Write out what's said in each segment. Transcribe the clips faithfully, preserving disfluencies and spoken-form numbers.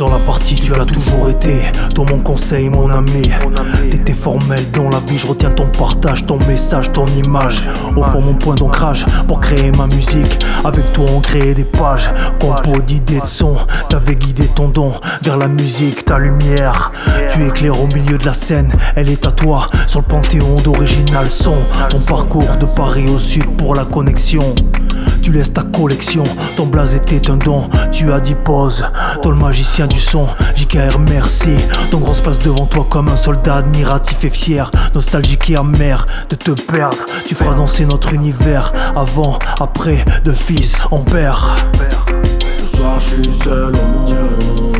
Dans la partie tu l'as toujours été, toi mon conseil mon ami. T'étais formel dans la vie, je retiens ton partage, ton message, ton image. Au fond mon point d'ancrage pour créer ma musique. Avec toi on crée des pages, compo d'idées de son. T'avais guidé ton don vers la musique, ta lumière. Tu éclaires au milieu de la scène, elle est à toi sur le panthéon d'Original Son. Ton parcours de Paris au sud pour la connexion. Tu laisses ta collection, ton blaze était un don. Tu as dit pause, toi le magicien du son. J K R merci, ton gros se passe devant toi comme un soldat admiratif et fier. Nostalgique et amer de te perdre. Tu feras danser notre univers, avant, après, de fils en père. Ce soir je suis seul au monde.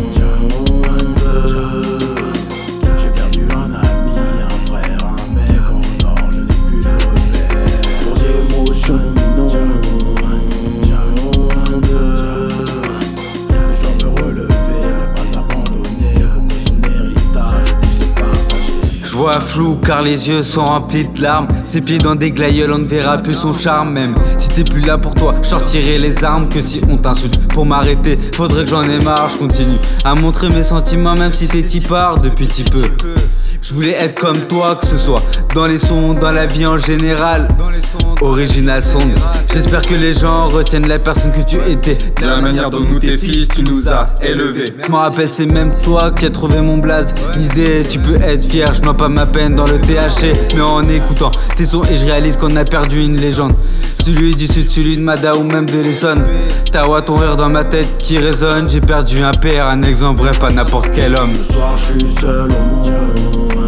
J'ai perdu un ami, un frère, un mec en or. Je n'ai plus les repères. Pour des émotions, non. Je dois me relever, ne pas abandonner pour que son héritage puisse le partager. Je vois flou car les yeux sont remplis de larmes. Ses pieds dans des glaïeuls, on ne verra plus son charme. Même si t'es plus là pour toi, je sortirai les armes. Que si on t'insulte pour m'arrêter, faudrait que j'en ai marre. Je continue à montrer mes sentiments même si t'es tipard depuis petit peu. Je voulais être comme toi, que ce soit dans les sons, dans la vie en général. Original Son. J'espère que les gens retiennent la personne que tu étais. De la manière dont nous tes fils, tu nous as élevés. Je m'en rappelle, c'est même toi qui as trouvé mon blaze. L'idée, tu peux être fier, je noie pas ma peine dans le T H C. Mais en écoutant tes sons et je réalise qu'on a perdu une légende. Celui du sud, celui de Mada ou même de l'Essonne. Tawa, ton rire dans ma tête qui résonne. J'ai perdu un père, un exemple, bref, pas n'importe quel homme. Ce soir je suis seul au monde.